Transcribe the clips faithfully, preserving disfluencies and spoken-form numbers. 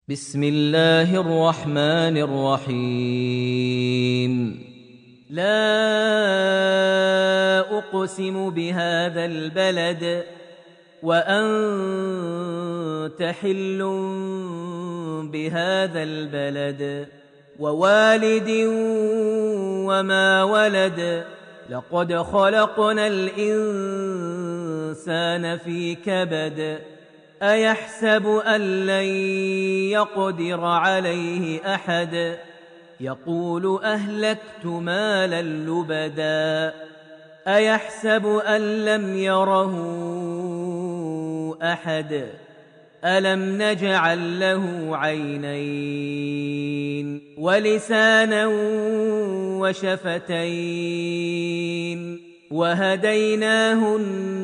بسم الله الرحمن الرحيم لا أقسم بهذا البلد وأنت حل بهذا البلد ووالد وما ولد لقد خلقنا الإنسان في كبد أيحسب أن لن يقدر عليه أحد يقول أهلكت مالا لبدا أيحسب أن لم يره أحد ألم نجعل له عينين ولسانا وشفتين وهديناه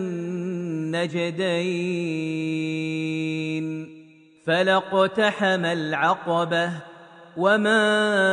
النجدين فلاقتحم العقبة وما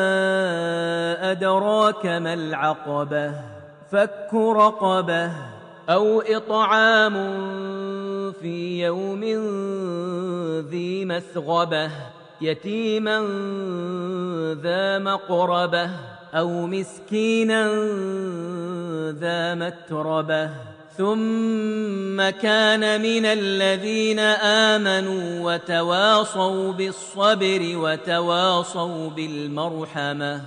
أدراك ما العقبة فك رقبة أو إطعام في يوم ذي مسغبة يتيما ذا مقربة أو مسكينا ذا متربة ثم كان من الذين آمنوا وتواصوا بالصبر وتواصوا بالمرحمة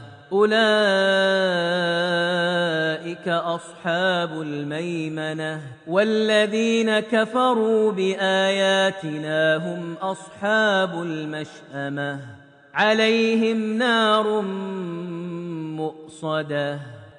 أولئك أصحاب الميمنة والذين كفروا بآياتنا هم أصحاب المشأمة عليهم نار مؤصدة